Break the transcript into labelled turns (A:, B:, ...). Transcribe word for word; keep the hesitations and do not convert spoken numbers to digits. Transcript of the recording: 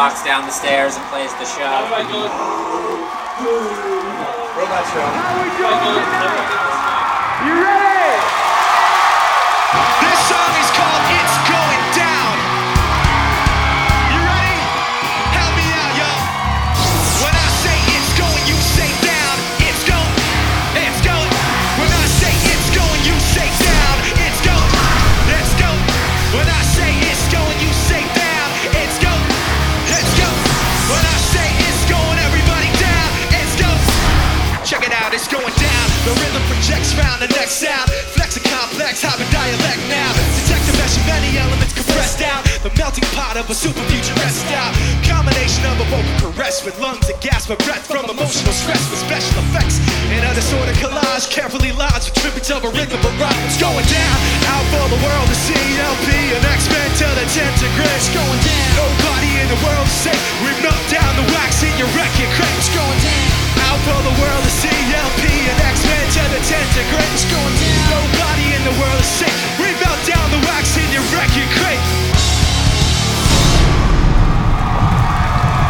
A: walks down the stairs and plays the show.
B: Robot show.
C: How we doing tonight? You ready?
D: This song is called It's Going Down. You ready? Help me out, y'all. When I say it's going, you say down. It's going, it's going. When I say it's going, you say down. It's going, it's going. When I say it's going, you say down. It's going, it's going. When I say it's going, everybody down. It's going. Check it out, it's going down. The rhythm projects round the next sound. Flex a complex, hybrid dialect now. Detect the mesh of many elements compressed down. The melting pot of a super futuristic style. Combination of a vocal caress with lungs that gasp for breath from emotional stress with special effects. And other sort of collage, carefully lodged with tributes of a rhythm barrage. It's going down, out for the world to see. L P and